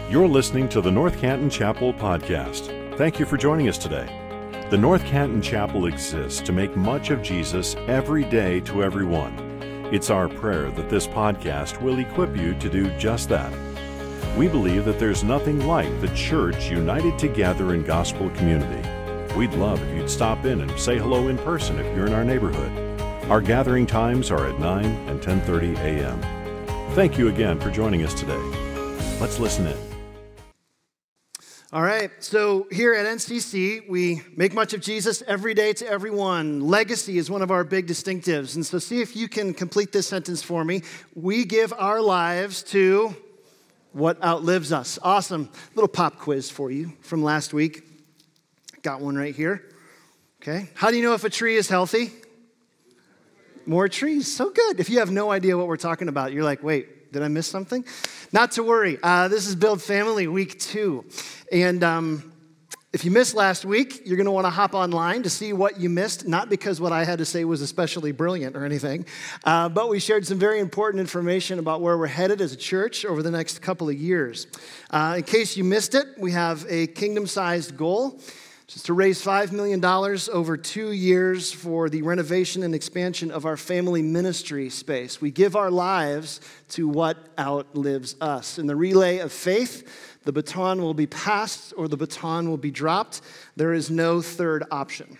You're listening to the North Canton Chapel podcast. Thank you for joining us today. The North Canton Chapel exists to make much of Jesus every day to everyone. It's our prayer that this podcast will equip you to do just that. We believe that there's nothing like the church united together in gospel community. We'd love if you'd stop in and say hello in person if you're in our neighborhood. Our gathering times are at 9 and 10:30 a.m. Thank you again for joining us today. Let's listen in. All right, so here at NCC, we make much of Jesus every day to everyone. Legacy is one of our big distinctives. And so see if you can complete this sentence for me. We give our lives to what outlives us. Awesome. Little pop quiz for you from last week. Got one right here. Okay. How do you know if a tree is healthy? More trees. So good. If you have no idea what we're talking about, you're like, wait, did I miss something? Not to worry. This is Build Family Week 2. And if you missed last week, you're going to want to hop online to see what you missed, not because what I had to say was especially brilliant or anything, but we shared some very important information about where we're headed as a church over the next couple of years. In case you missed it, we have a kingdom-sized goal, just to raise $5 million over 2 years for the renovation and expansion of our family ministry space. We give our lives to what outlives us. In the relay of faith, the baton will be passed or the baton will be dropped. There is no third option.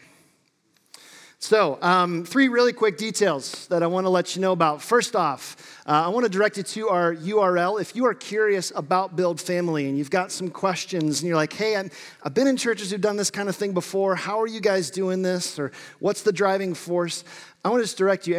So, 3 really quick details that I want to let you know about. First off, I want to direct you to our URL. If you are curious about Build Family and you've got some questions and you're like, hey, I've been in churches who've done this kind of thing before. How are you guys doing this? Or what's the driving force? I want to just direct you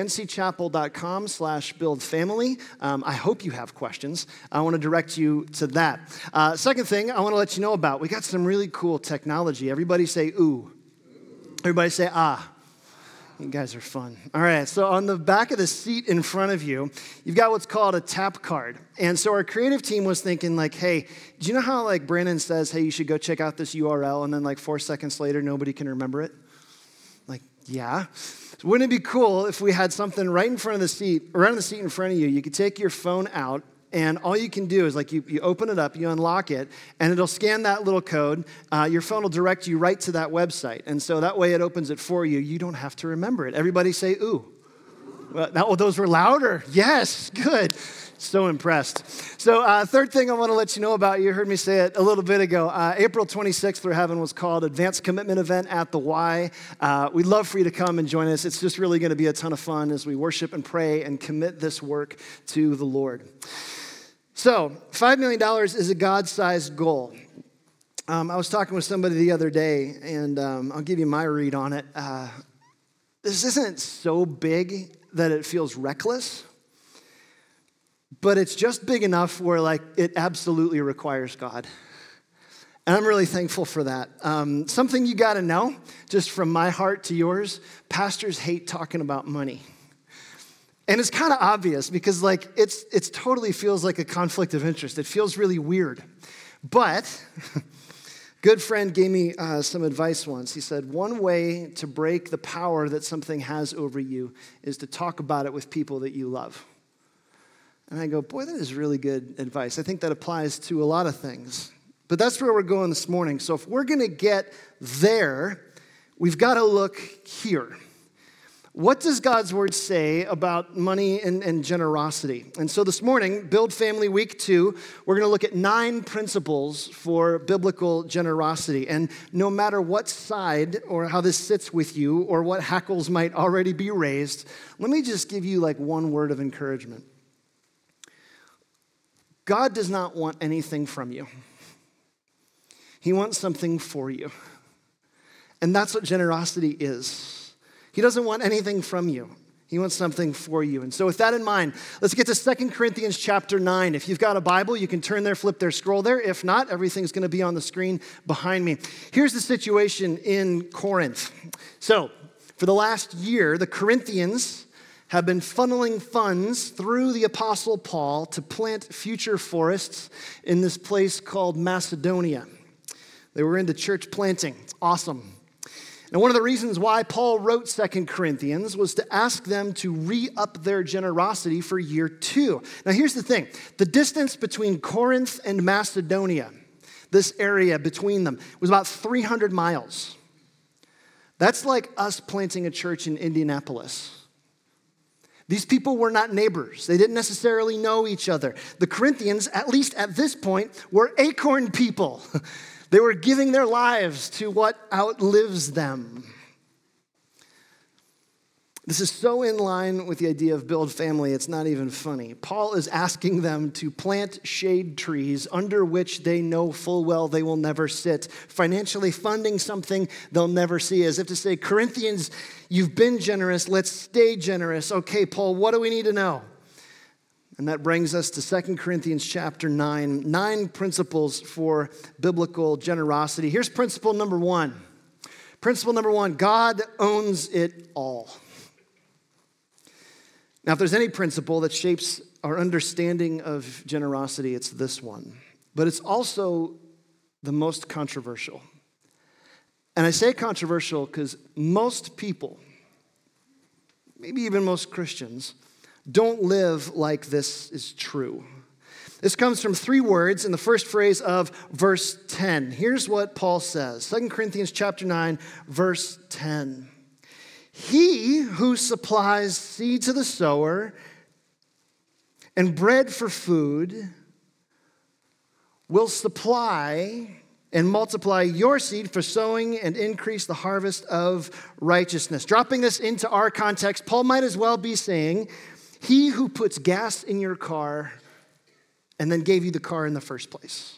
ncchapel.com/buildfamily. I hope you have questions. I want to direct you to that. Second thing I want to let you know about, we got some really cool technology. Everybody say ooh. Everybody say ah. You guys are fun. All right, so on the back of the seat in front of you, you've got what's called a tap card. And so our creative team was thinking like, hey, do you know how like Brandon says, hey, you should go check out this URL, and then like 4 seconds later, nobody can remember it? Like, yeah. So wouldn't it be cool if we had something right in front of the seat, around the seat in front of you, you could take your phone out, and all you can do is like you open it up, you unlock it, and it'll scan that little code. Your phone will direct you right to that website. And so that way it opens it for you. You don't have to remember it. Everybody say, ooh. Well, those were louder. Yes, good. So impressed. So third thing I want to let you know about, you heard me say it a little bit ago. April 26th, we're having what's called Advanced Commitment Event at the Y. We'd love for you to come and join us. It's just really going to be a ton of fun as we worship and pray and commit this work to the Lord. So, $5 million is a God-sized goal. I was talking with somebody the other day, and I'll give you my read on it. This isn't so big that it feels reckless, but it's just big enough where like it absolutely requires God. And I'm really thankful for that. Something you got to know, just from my heart to yours, pastors hate talking about money. And it's kind of obvious because like it's totally feels like a conflict of interest. It feels really weird. But good friend gave me some advice once. He said, one way to break the power that something has over you is to talk about it with people that you love. And I go, boy, that is really good advice. I think that applies to a lot of things. But that's where we're going this morning. So if we're going to get there, we've got to look here. What does God's word say about money and generosity? And so this morning, Build Family Week 2, we're going to look at 9 principles for biblical generosity. And no matter what side or how this sits with you or what hackles might already be raised, let me just give you like one word of encouragement. God does not want anything from you. He wants something for you. And that's what generosity is. He doesn't want anything from you. He wants something for you. And so with that in mind, let's get to 2 Corinthians chapter 9. If you've got a Bible, you can turn there, flip there, scroll there. If not, everything's going to be on the screen behind me. Here's the situation in Corinth. So for the last year, the Corinthians have been funneling funds through the Apostle Paul to plant future forests in this place called Macedonia. They were into church planting. It's awesome. Now, one of the reasons why Paul wrote 2 Corinthians was to ask them to re-up their generosity for year 2. Now, here's the thing. The distance between Corinth and Macedonia, this area between them, was about 300 miles. That's like us planting a church in Indianapolis. These people were not neighbors. They didn't necessarily know each other. The Corinthians, at least at this point, were acorn people. They were giving their lives to what outlives them. This is so in line with the idea of build family, it's not even funny. Paul is asking them to plant shade trees under which they know full well they will never sit, financially funding something they'll never see, as if to say, Corinthians, you've been generous, let's stay generous. Okay, Paul, what do we need to know? And that brings us to 2 Corinthians chapter 9, 9 principles for biblical generosity. Here's principle number 1. Principle number 1, God owns it all. Now, if there's any principle that shapes our understanding of generosity, it's this one. But it's also the most controversial. And I say controversial because most people, maybe even most Christians, don't live like this is true. This comes from 3 words in the first phrase of verse 10. Here's what Paul says, 2 Corinthians chapter 9, verse 10. He who supplies seed to the sower and bread for food will supply and multiply your seed for sowing and increase the harvest of righteousness. Dropping this into our context, Paul might as well be saying, he who puts gas in your car and then gave you the car in the first place.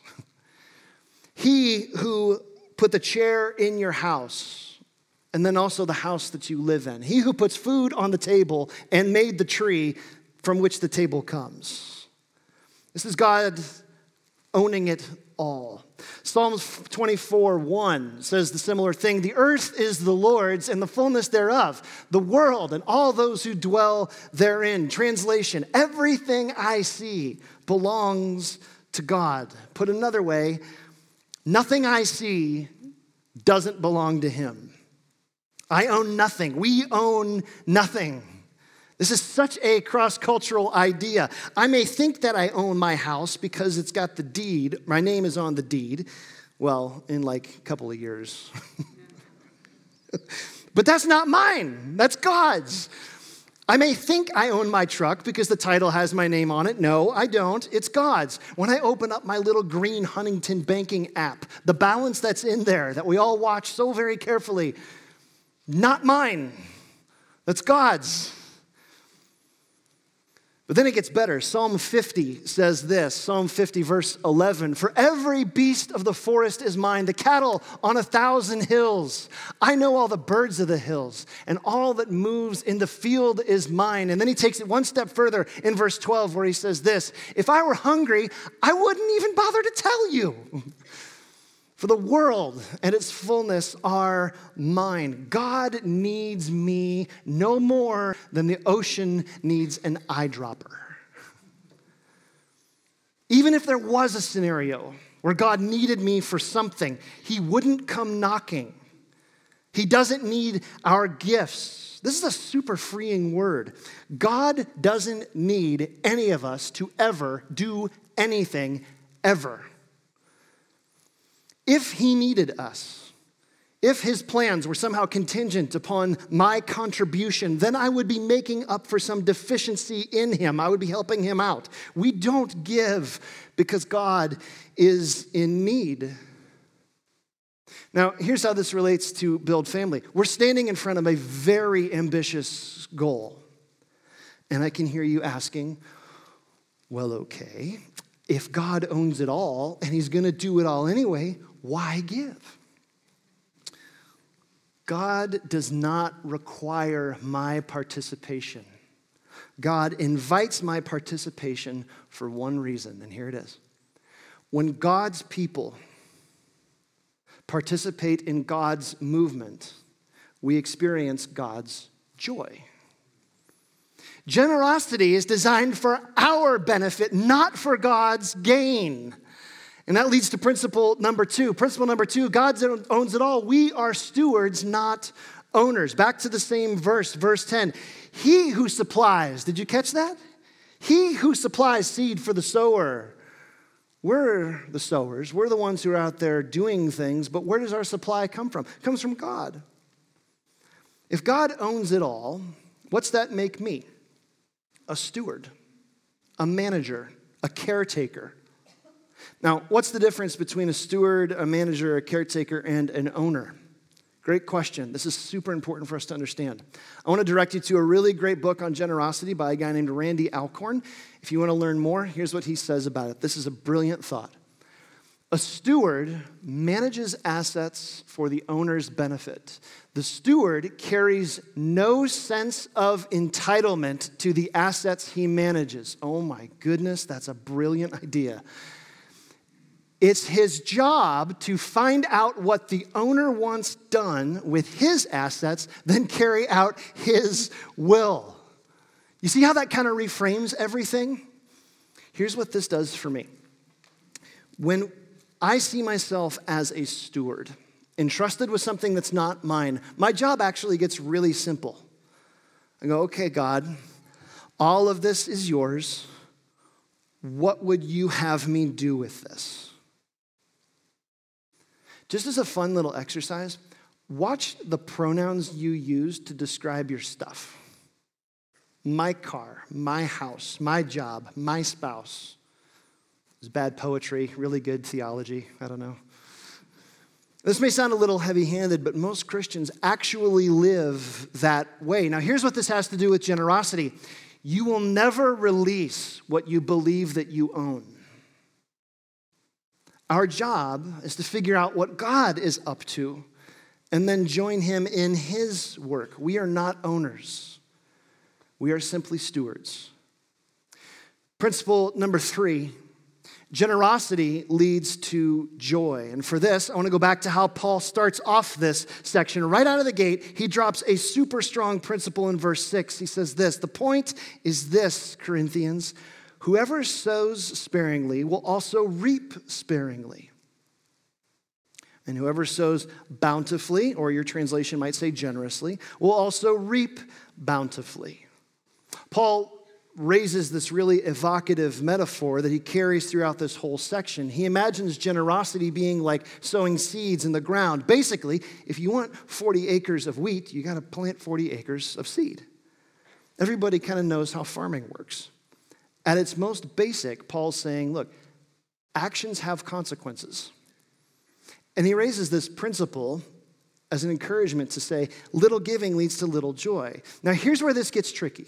He who put the chair in your house and then also the house that you live in. He who puts food on the table and made the tree from which the table comes. This is God owning it all. Psalms 24:1 says the similar thing. The earth is the Lord's and the fullness thereof, the world and all those who dwell therein. Translation, everything I see belongs to God. Put another way, nothing I see doesn't belong to him. I own nothing. We own nothing. This is such a cross-cultural idea. I may think that I own my house because it's got the deed. My name is on the deed. Well, in like a couple of years. But that's not mine. That's God's. I may think I own my truck because the title has my name on it. No, I don't. It's God's. When I open up my little green Huntington banking app, the balance that's in there that we all watch so very carefully, not mine. That's God's. But then it gets better. Psalm 50 says this, Psalm 50 verse 11, for every beast of the forest is mine, the cattle on 1,000 hills. I know all the birds of the hills, and all that moves in the field is mine. And then he takes it one step further in verse 12 where he says this, if I were hungry, I wouldn't even bother to tell you. For the world and its fullness are mine. God needs me no more than the ocean needs an eyedropper. Even if there was a scenario where God needed me for something, he wouldn't come knocking. He doesn't need our gifts. This is a super freeing word. God doesn't need any of us to ever do anything, ever. If he needed us, if his plans were somehow contingent upon my contribution, then I would be making up for some deficiency in him. I would be helping him out. We don't give because God is in need. Now, here's how this relates to Build Family. We're standing in front of a very ambitious goal. And I can hear you asking, well, okay, if God owns it all and he's going to do it all anyway, why give? God does not require my participation. God invites my participation for one reason, and here it is. When God's people participate in God's movement, we experience God's joy. Generosity is designed for our benefit, not for God's gain. And that leads to principle number 2. Principle number 2, God owns it all. We are stewards, not owners. Back to the same verse, verse 10. He who supplies, did you catch that? He who supplies seed for the sower. We're the sowers. We're the ones who are out there doing things, but where does our supply come from? It comes from God. If God owns it all, what's that make me? A steward, a manager, a caretaker. Now, what's the difference between a steward, a manager, a caretaker, and an owner? Great question. This is super important for us to understand. I want to direct you to a really great book on generosity by a guy named Randy Alcorn. If you want to learn more, here's what he says about it. This is a brilliant thought. A steward manages assets for the owner's benefit. The steward carries no sense of entitlement to the assets he manages. Oh my goodness, that's a brilliant idea. It's his job to find out what the owner wants done with his assets, then carry out his will. You see how that kind of reframes everything? Here's what this does for me. When I see myself as a steward, entrusted with something that's not mine, my job actually gets really simple. I go, okay, God, all of this is yours. What would you have me do with this? Just as a fun little exercise, watch the pronouns you use to describe your stuff. My car, my house, my job, my spouse. It's bad poetry, really good theology, I don't know. This may sound a little heavy-handed, but most Christians actually live that way. Now, here's what this has to do with generosity. You will never release what you believe that you own. Our job is to figure out what God is up to and then join him in his work. We are not owners. We are simply stewards. Principle number 3, generosity leads to joy. And for this, I want to go back to how Paul starts off this section. Right out of the gate, he drops a super strong principle in verse 6. He says this, the point is this, Corinthians, whoever sows sparingly will also reap sparingly. And whoever sows bountifully, or your translation might say generously, will also reap bountifully. Paul raises this really evocative metaphor that he carries throughout this whole section. He imagines generosity being like sowing seeds in the ground. Basically, if you want 40 acres of wheat, you got to plant 40 acres of seed. Everybody kind of knows how farming works. At its most basic, Paul's saying, look, actions have consequences. And he raises this principle as an encouragement to say, little giving leads to little joy. Now, here's where this gets tricky.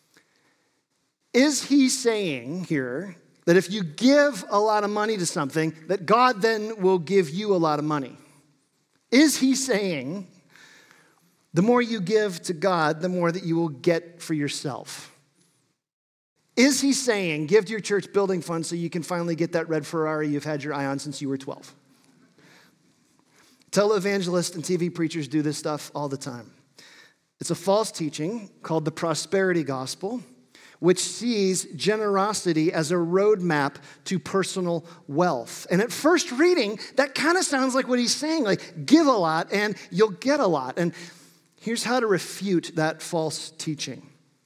Is he saying here that if you give a lot of money to something, that God then will give you a lot of money? Is he saying the more you give to God, the more that you will get for yourself? Is he saying, give to your church building fund so you can finally get that red Ferrari you've had your eye on since you were 12? Televangelists and TV preachers do this stuff all the time. It's a false teaching called the prosperity gospel, which sees generosity as a roadmap to personal wealth. And at first reading, that kind of sounds like what he's saying, like give a lot and you'll get a lot. And here's how to refute that false teaching.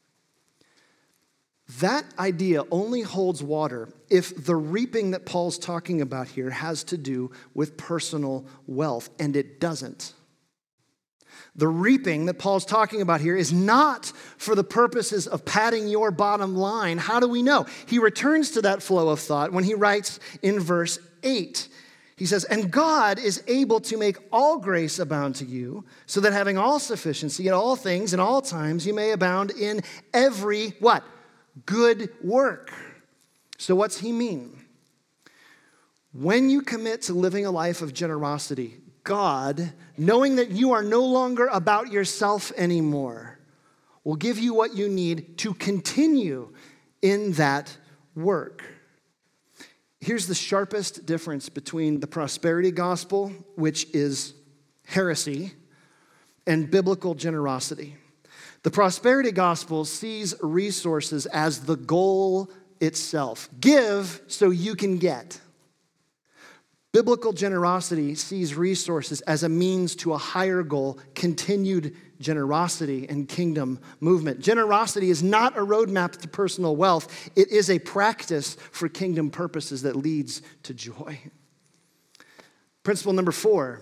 That idea only holds water if the reaping that Paul's talking about here has to do with personal wealth, and it doesn't. The reaping that Paul's talking about here is not for the purposes of padding your bottom line. How do we know? He returns to that flow of thought when he writes in verse 8. He says, and God is able to make all grace abound to you, so that having all sufficiency in all things, in all times, you may abound in every, what? Good work. So what's he mean? When you commit to living a life of generosity, God, knowing that you are no longer about yourself anymore, will give you what you need to continue in that work. Here's the sharpest difference between the prosperity gospel, which is heresy, and biblical generosity. The prosperity gospel sees resources as the goal itself. Give so you can get. Biblical generosity sees resources as a means to a higher goal, continued generosity and kingdom movement. Generosity is not a roadmap to personal wealth. It is a practice for kingdom purposes that leads to joy. Principle number 4,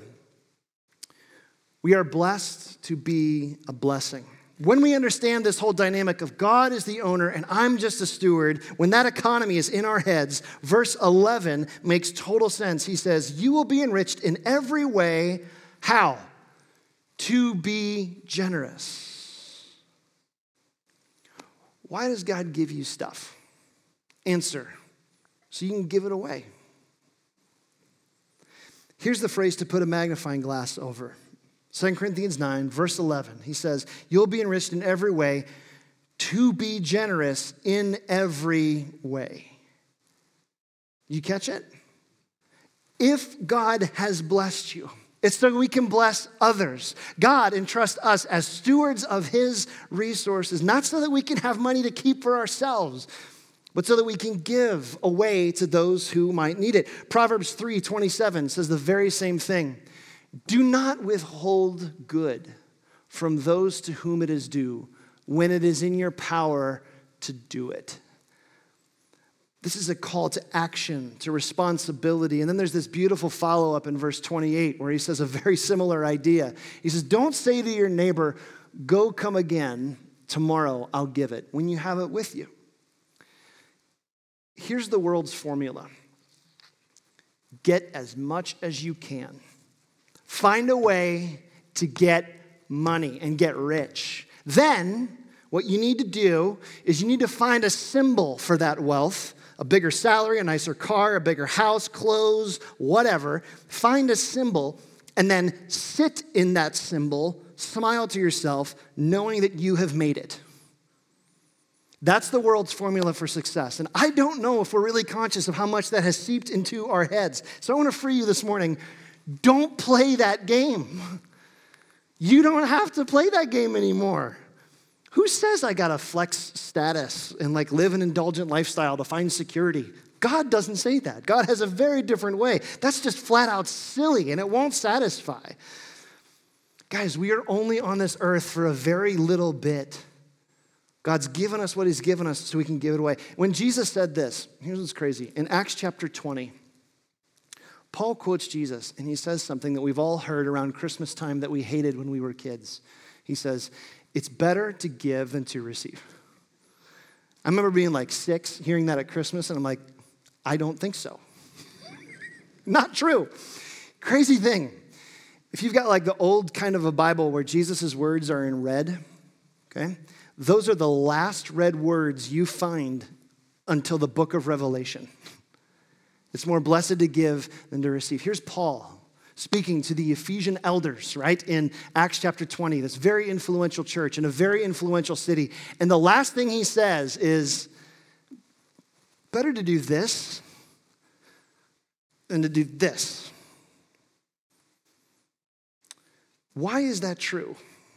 we are blessed to be a blessing. When we understand this whole dynamic of God is the owner and I'm just a steward, when that economy is in our heads, verse 11 makes total sense. He says, you will be enriched in every way. How? To be generous. Why does God give you stuff? Answer, so you can give it away. Here's the phrase to put a magnifying glass over. 2 Corinthians 9, verse 11, he says, you'll be enriched in every way to be generous in every way. You catch it? If God has blessed you, it's so we can bless others. God entrusts us as stewards of his resources, not so that we can have money to keep for ourselves, but so that we can give away to those who might need it. Proverbs 3:27 says the very same thing. Do not withhold good from those to whom it is due when it is in your power to do it. This is a call to action, to responsibility. And then there's this beautiful follow-up in verse 28 where he says a very similar idea. He says, don't say to your neighbor, go come again, tomorrow I'll give it, when you have it with you. Here's the world's formula. Get as much as you can. Find a way to get money and get rich. Then, what you need to do is you need to find a symbol for that wealth, a bigger salary, a nicer car, a bigger house, clothes, whatever. Find a symbol and then sit in that symbol, smile to yourself, knowing that you have made it. That's the world's formula for success. And I don't know if we're really conscious of how much that has seeped into our heads. So I want to free you this morning. Don't play that game. You don't have to play that game anymore. Who says I got to flex status and live an indulgent lifestyle to find security? God doesn't say that. God has a very different way. That's just flat out silly and it won't satisfy. Guys, we are only on this earth for a very little bit. God's given us what he's given us so we can give it away. When Jesus said this, here's what's crazy. In Acts chapter 20, Paul quotes Jesus, and he says something that we've all heard around Christmas time that we hated when we were kids. He says, it's better to give than to receive. I remember being 6, hearing that at Christmas, and I'm like, I don't think so. Not true. Crazy thing. If you've got the old kind of a Bible where Jesus' words are in red, okay, those are the last red words you find until the book of Revelation. It's more blessed to give than to receive. Here's Paul speaking to the Ephesian elders, right, in Acts chapter 20, this very influential church in a very influential city. And the last thing he says is, better to do this than to do this. Why is that true?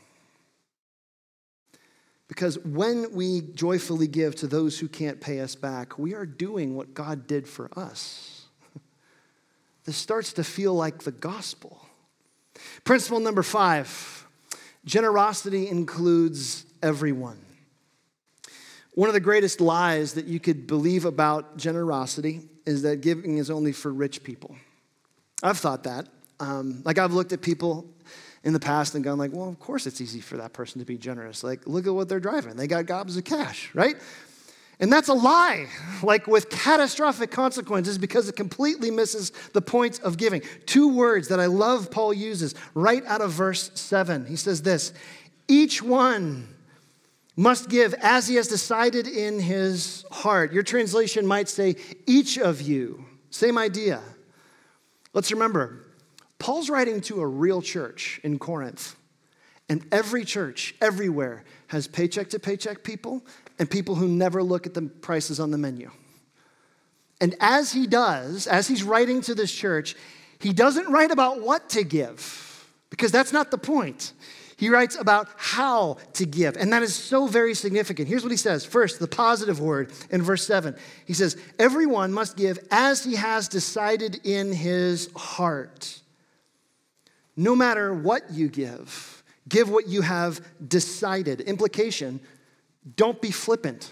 Because when we joyfully give to those who can't pay us back, we are doing what God did for us. This starts to feel like the gospel. Principle number 5, generosity includes everyone. One of the greatest lies that you could believe about generosity is that giving is only for rich people. I've thought that. I've looked at people in the past and gone well, of course it's easy for that person to be generous. Look at what they're driving. They got gobs of cash, right? And that's a lie, with catastrophic consequences because it completely misses the point of giving. 2 words that I love Paul uses right out of verse 7. He says this, each one must give as he has decided in his heart. Your translation might say, each of you. Same idea. Let's remember, Paul's writing to a real church in Corinth, and every church, everywhere, has paycheck-to-paycheck people and people who never look at the prices on the menu. And as he's writing to this church, he doesn't write about what to give, because that's not the point. He writes about how to give, and that is so very significant. Here's what he says. First, the positive word in verse 7. He says, everyone must give as he has decided in his heart. No matter what you give what you have decided. Implication, don't be flippant.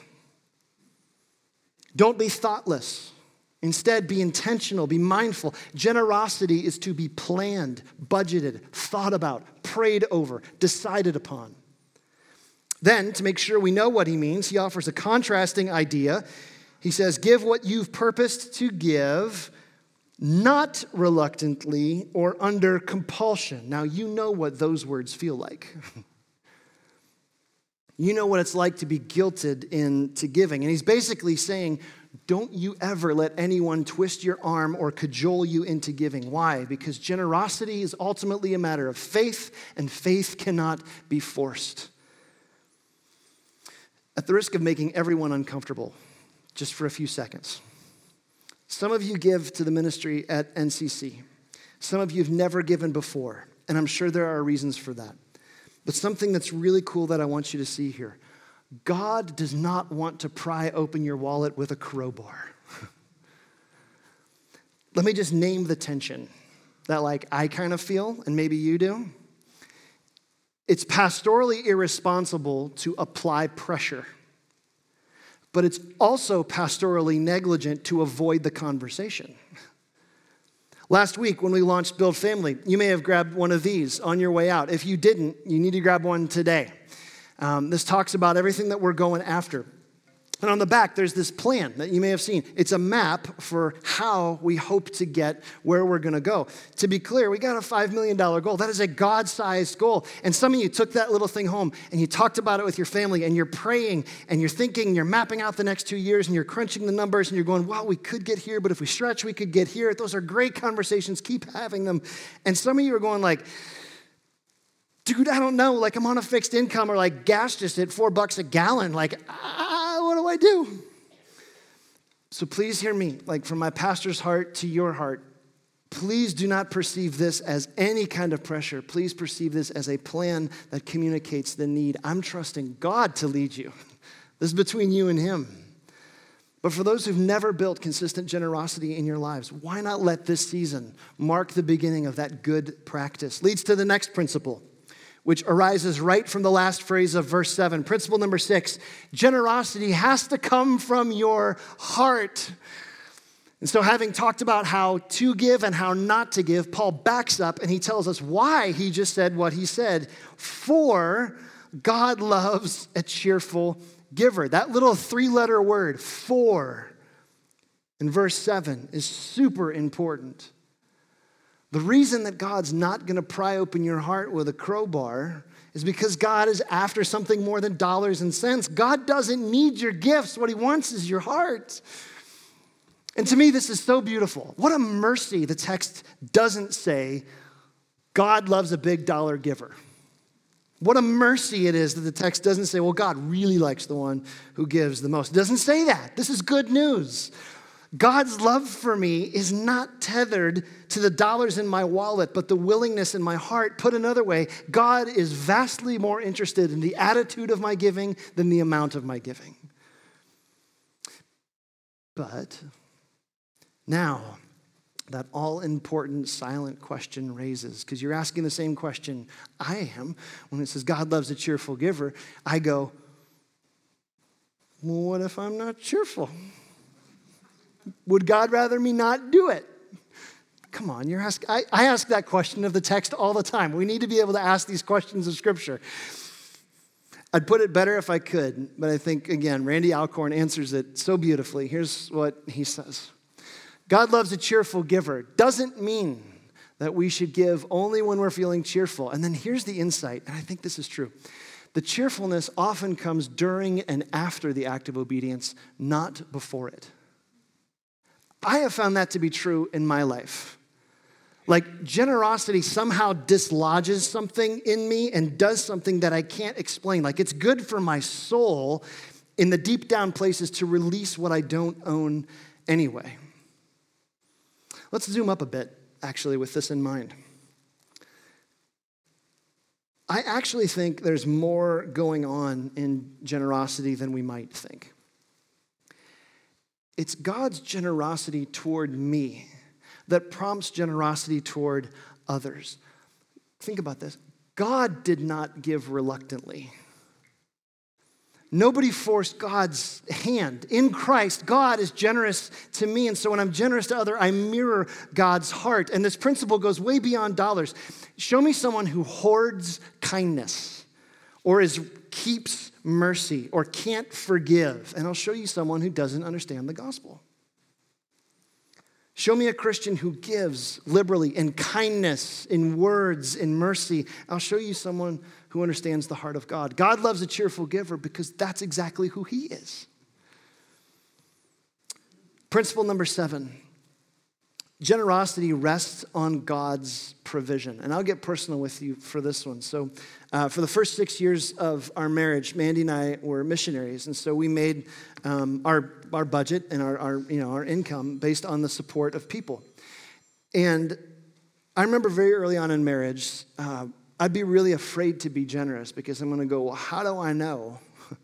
Don't be thoughtless. Instead, be intentional, be mindful. Generosity is to be planned, budgeted, thought about, prayed over, decided upon. Then, to make sure we know what he means, he offers a contrasting idea. He says, give what you've purposed to give, not reluctantly or under compulsion. Now, you know what those words feel like. You know what it's like to be guilted into giving. And he's basically saying, don't you ever let anyone twist your arm or cajole you into giving. Why? Because generosity is ultimately a matter of faith, and faith cannot be forced. At the risk of making everyone uncomfortable, just for a few seconds, some of you give to the ministry at NCC. Some of you have never given before, and I'm sure there are reasons for that. But something that's really cool that I want you to see here. God does not want to pry open your wallet with a crowbar. Let me just name the tension that I kind of feel, and maybe you do. It's pastorally irresponsible to apply pressure, but it's also pastorally negligent to avoid the conversation. Last week, when we launched Build Family, you may have grabbed one of these on your way out. If you didn't, you need to grab one today. This talks about everything that we're going after. And on the back, there's this plan that you may have seen. It's a map for how we hope to get where we're going to go. To be clear, we got a $5 million goal. That is a God-sized goal. And some of you took that little thing home and you talked about it with your family and you're praying and you're thinking, you're mapping out the next 2 years and you're crunching the numbers and you're going, well, we could get here, but if we stretch, we could get here. Those are great conversations. Keep having them. And some of you are going dude, I don't know. I'm on a fixed income, or gas just hit $4 a gallon. What do I do? So please hear me, from my pastor's heart to your heart. Please do not perceive this as any kind of pressure. Please perceive this as a plan that communicates the need. I'm trusting God to lead you. This is between you and him. But for those who've never built consistent generosity in your lives, why not let this season mark the beginning of that good practice? Leads to the next principle, which arises right from the last phrase of verse 7. Principle number 6, generosity has to come from your heart. And so having talked about how to give and how not to give, Paul backs up and he tells us why he just said what he said. For God loves a cheerful giver. That little 3-letter word, for, in verse 7 is super important. The reason that God's not going to pry open your heart with a crowbar is because God is after something more than dollars and cents. God doesn't need your gifts. What he wants is your heart. And to me, this is so beautiful. What a mercy the text doesn't say, God loves a big dollar giver. What a mercy it is that the text doesn't say, well, God really likes the one who gives the most. It doesn't say that. This is good news. God's love for me is not tethered to the dollars in my wallet, but the willingness in my heart. Put another way, God is vastly more interested in the attitude of my giving than the amount of my giving. But now, that all-important silent question raises, because you're asking the same question I am. When it says God loves a cheerful giver, I go, well, what if I'm not cheerful? Would God rather me not do it? Come on, I ask that question of the text all the time. We need to be able to ask these questions of Scripture. I'd put it better if I could, but I think, again, Randy Alcorn answers it so beautifully. Here's what he says. God loves a cheerful giver. Doesn't mean that we should give only when we're feeling cheerful. And then here's the insight, and I think this is true. The cheerfulness often comes during and after the act of obedience, not before it. I have found that to be true in my life. Generosity somehow dislodges something in me and does something that I can't explain. It's good for my soul in the deep down places to release what I don't own anyway. Let's zoom up a bit, actually, with this in mind. I actually think there's more going on in generosity than we might think. It's God's generosity toward me that prompts generosity toward others. Think about this. God did not give reluctantly. Nobody forced God's hand. In Christ, God is generous to me. And so when I'm generous to others, I mirror God's heart. And this principle goes way beyond dollars. Show me someone who hoards kindness or keeps mercy or can't forgive. And I'll show you someone who doesn't understand the gospel. Show me a Christian who gives liberally in kindness, in words, in mercy. I'll show you someone who understands the heart of God. God loves a cheerful giver because that's exactly who he is. Principle number 7, generosity rests on God's provision. And I'll get personal with you for this one. So for the first 6 years of our marriage, Mandy and I were missionaries. And so we made our budget and our income based on the support of people. And I remember very early on in marriage, I'd be really afraid to be generous because I'm going to go, well, how do I know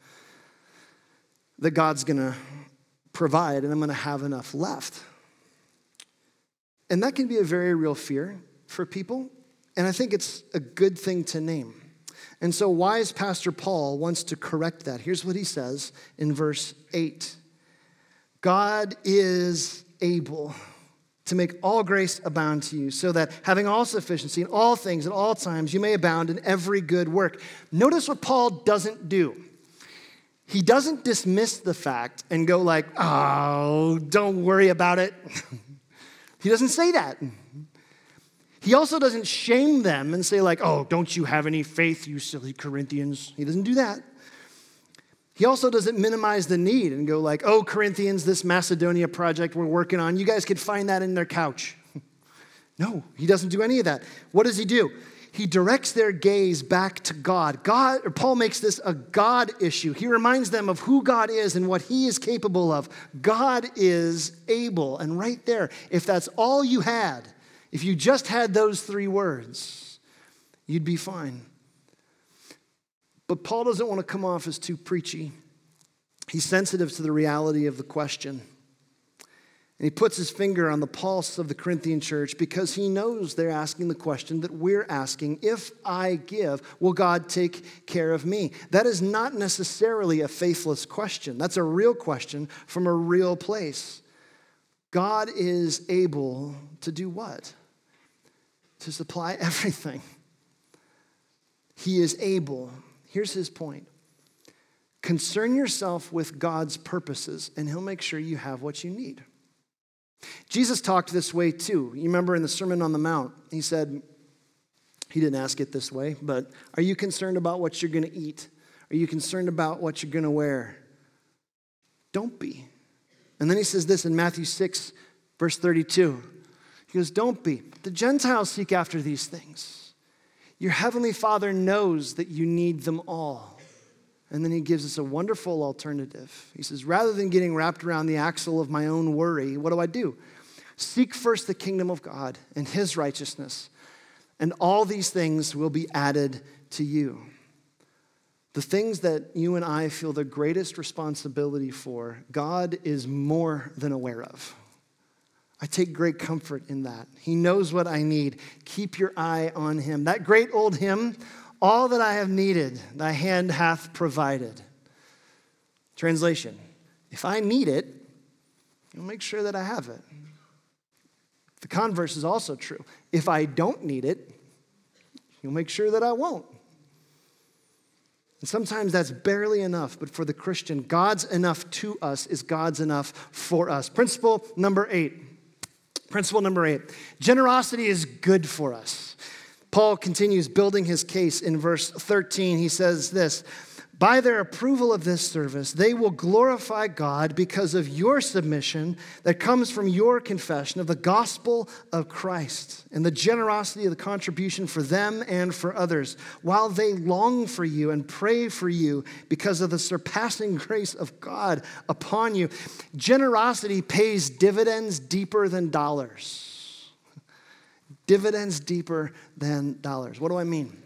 that God's going to provide and I'm going to have enough left? And that can be a very real fear for people. And I think it's a good thing to name. And so wise Pastor Paul wants to correct that. Here's what he says in verse 8. God is able to make all grace abound to you, so that having all sufficiency in all things at all times, you may abound in every good work. Notice what Paul doesn't do. He doesn't dismiss the fact and go like, oh, don't worry about it. He doesn't say that. He also doesn't shame them and say like, oh, don't you have any faith, you silly Corinthians? He doesn't do that. He also doesn't minimize the need and go like, oh, Corinthians, this Macedonia project we're working on, you guys could find that in their couch. No, he doesn't do any of that. What does he do? He directs their gaze back to God. Paul makes this a God issue. He reminds them of who God is and what he is capable of. God is able. And right there, if that's all you had, if you just had those 3 words, you'd be fine. But Paul doesn't want to come off as too preachy. He's sensitive to the reality of the question. And he puts his finger on the pulse of the Corinthian church because he knows they're asking the question that we're asking. If I give, will God take care of me? That is not necessarily a faithless question. That's a real question from a real place. God is able to do what? To supply everything. He is able. Here's his point. Concern yourself with God's purposes, and he'll make sure you have what you need. Jesus talked this way too. You remember in the Sermon on the Mount, he said, he didn't ask it this way, but are you concerned about what you're going to eat? Are you concerned about what you're going to wear? Don't be. And then he says this in Matthew 6, verse 32. He goes, don't be. The Gentiles seek after these things. Your heavenly Father knows that you need them all. And then he gives us a wonderful alternative. He says, rather than getting wrapped around the axle of my own worry, what do? Seek first the kingdom of God and his righteousness, and all these things will be added to you. The things that you and I feel the greatest responsibility for, God is more than aware of. I take great comfort in that. He knows what I need. Keep your eye on him. That great old hymn, all that I have needed, thy hand hath provided. Translation, if I need it, you'll make sure that I have it. The converse is also true. If I don't need it, you'll make sure that I won't. And sometimes that's barely enough, but for the Christian, God's enough to us is God's enough for us. Principle number 8. Generosity is good for us. Paul continues building his case in verse 13. He says this, by their approval of this service, they will glorify God because of your submission that comes from your confession of the gospel of Christ and the generosity of the contribution for them and for others, while they long for you and pray for you because of the surpassing grace of God upon you. Generosity pays dividends deeper than dollars. Dividends deeper than dollars. What do I mean?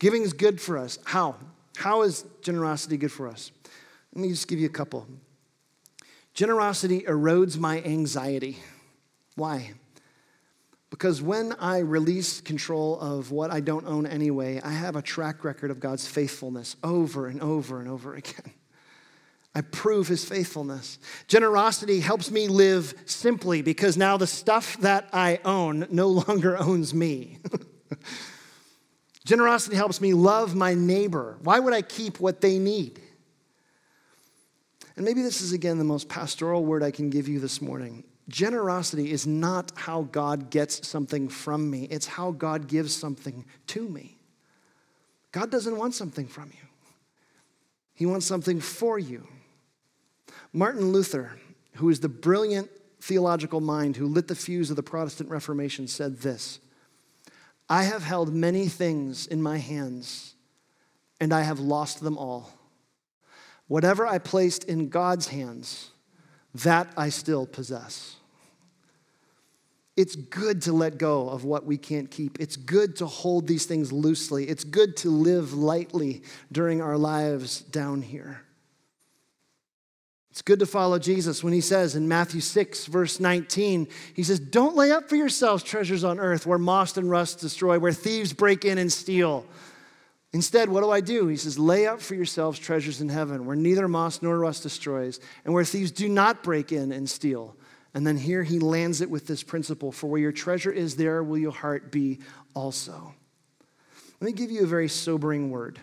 Giving is good for us. How? How is generosity good for us? Let me just give you a couple. Generosity erodes my anxiety. Why? Because when I release control of what I don't own anyway, I have a track record of God's faithfulness over and over and over again. I prove his faithfulness. Generosity helps me live simply because now the stuff that I own no longer owns me. Generosity helps me love my neighbor. Why would I keep what they need? And maybe this is, again, the most pastoral word I can give you this morning. Generosity is not how God gets something from me. It's how God gives something to me. God doesn't want something from you. He wants something for you. Martin Luther, who is the brilliant theological mind who lit the fuse of the Protestant Reformation, said this: I have held many things in my hands, and I have lost them all. Whatever I placed in God's hands, that I still possess. It's good to let go of what we can't keep. It's good to hold these things loosely. It's good to live lightly during our lives down here. It's good to follow Jesus when he says in Matthew 6, verse 19, he says, don't lay up for yourselves treasures on earth where moth and rust destroy, where thieves break in and steal. Instead, what do? He says, lay up for yourselves treasures in heaven where neither moth nor rust destroys and where thieves do not break in and steal. And then here he lands it with this principle, for where your treasure is, there will your heart be also. Let me give you a very sobering word.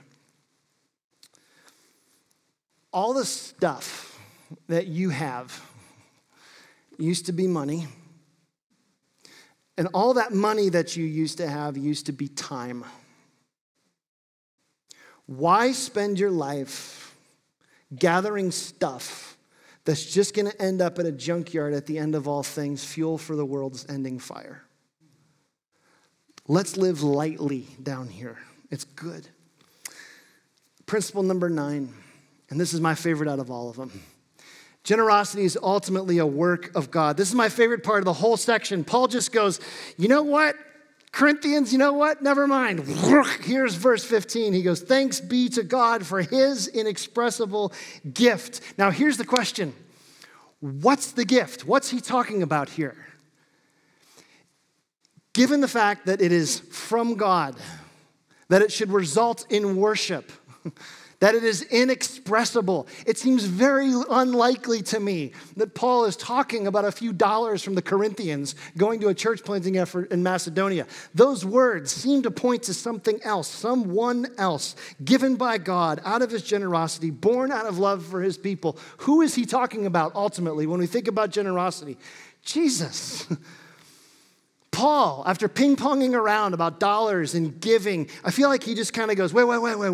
All the stuff that you have used to be money, and all that money that you used to have used to be time. Why spend your life gathering stuff that's just going to end up at a junkyard at the end of all things, fuel for the world's ending fire? Let's live lightly down here. It's good. Principle number 9, and this is my favorite out of all of them. Generosity is ultimately a work of God. This is my favorite part of the whole section. Paul just goes, you know what? Corinthians, you know what? Never mind. Here's verse 15. He goes, thanks be to God for his inexpressible gift. Now, here's the question. What's the gift? What's he talking about here? Given the fact that it is from God, that it should result in worship, that it is inexpressible. It seems very unlikely to me that Paul is talking about a few dollars from the Corinthians going to a church planting effort in Macedonia. Those words seem to point to something else, someone else, given by God out of his generosity, born out of love for his people. Who is he talking about ultimately when we think about generosity? Jesus. Paul, after ping-ponging around about dollars and giving, I feel like he just kind of goes, wait.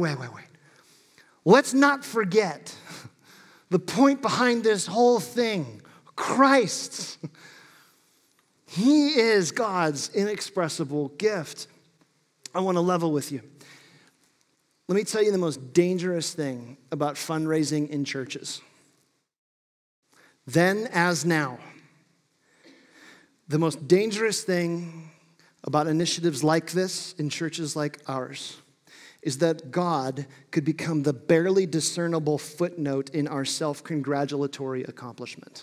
Let's not forget the point behind this whole thing. Christ. He is God's inexpressible gift. I want to level with you. Let me tell you the most dangerous thing about fundraising in churches. Then as now, the most dangerous thing about initiatives like this in churches like ours is that God could become the barely discernible footnote in our self-congratulatory accomplishment.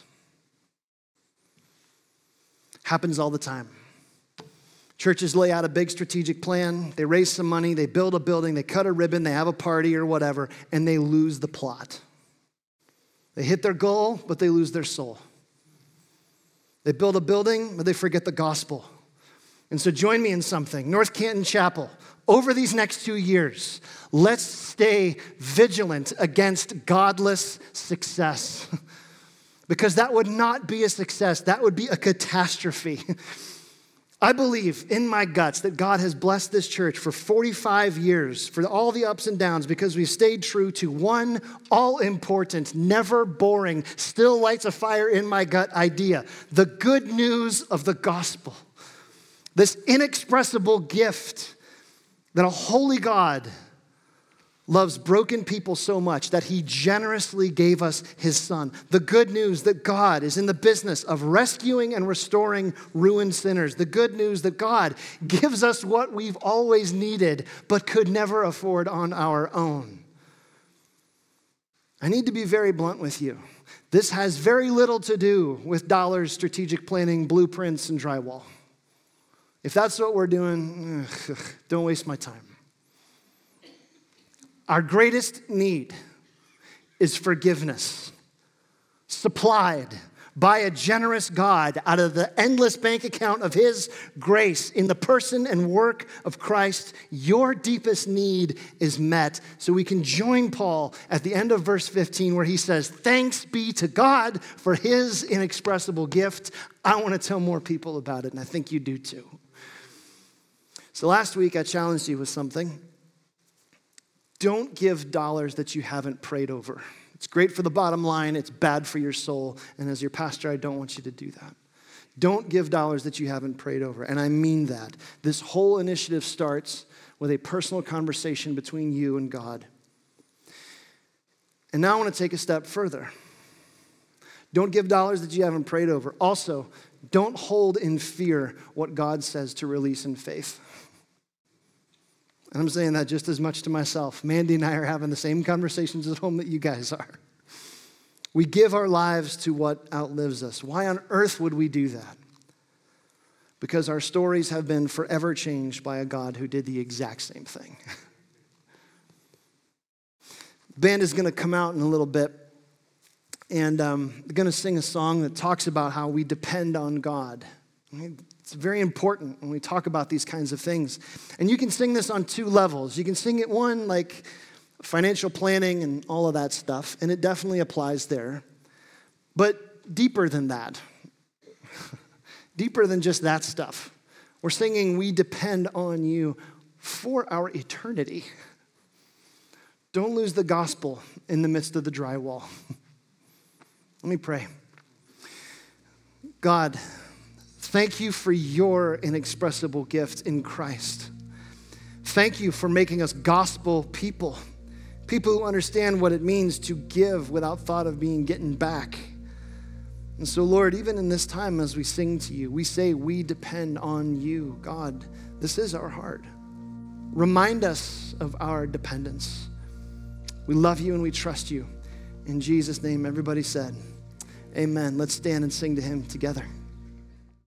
Happens all the time. Churches lay out a big strategic plan, they raise some money, they build a building, they cut a ribbon, they have a party or whatever, and they lose the plot. They hit their goal, but they lose their soul. They build a building, but they forget the gospel. And so join me in something. North Canton Chapel, over these next 2 years, let's stay vigilant against godless success. Because that would not be a success. That would be a catastrophe. I believe in my guts that God has blessed this church for 45 years, for all the ups and downs, because we've stayed true to one all-important, never boring, still lights a fire in my gut idea. The good news of the gospel. This inexpressible gift that a holy God loves broken people so much that he generously gave us his son. The good news that God is in the business of rescuing and restoring ruined sinners. The good news that God gives us what we've always needed but could never afford on our own. I need to be very blunt with you. This has very little to do with dollars, strategic planning, blueprints, and drywall. If that's what we're doing, don't waste my time. Our greatest need is forgiveness, supplied by a generous God out of the endless bank account of his grace in the person and work of Christ. Your deepest need is met. So we can join Paul at the end of verse 15 where he says, thanks be to God for his inexpressible gift. I want to tell more people about it, and I think you do too. So last week I challenged you with something. Don't give dollars that you haven't prayed over. It's great for the bottom line. It's bad for your soul. And as your pastor, I don't want you to do that. Don't give dollars that you haven't prayed over. And I mean that. This whole initiative starts with a personal conversation between you and God. And now I want to take a step further. Don't give dollars that you haven't prayed over. Also, don't hold in fear what God says to release in faith. And I'm saying that just as much to myself. Mandy and I are having the same conversations at home that you guys are. We give our lives to what outlives us. Why on earth would we do that? Because our stories have been forever changed by a God who did the exact same thing. The band is going to come out in a little bit, and they're going to sing a song that talks about how we depend on God. It's very important when we talk about these kinds of things. And you can sing this on two levels. You can sing it one, like financial planning and all of that stuff, and it definitely applies there. But deeper than that, deeper than just that stuff, we're singing, we depend on you for our eternity. Don't lose the gospel in the midst of the drywall. Let me pray. God, thank you for your inexpressible gift in Christ. Thank you for making us gospel people, people who understand what it means to give without thought of being getting back. And so, Lord, even in this time as we sing to you, we say we depend on you. God, this is our heart. Remind us of our dependence. We love you and we trust you. In Jesus' name, everybody said, amen. Let's stand and sing to him together.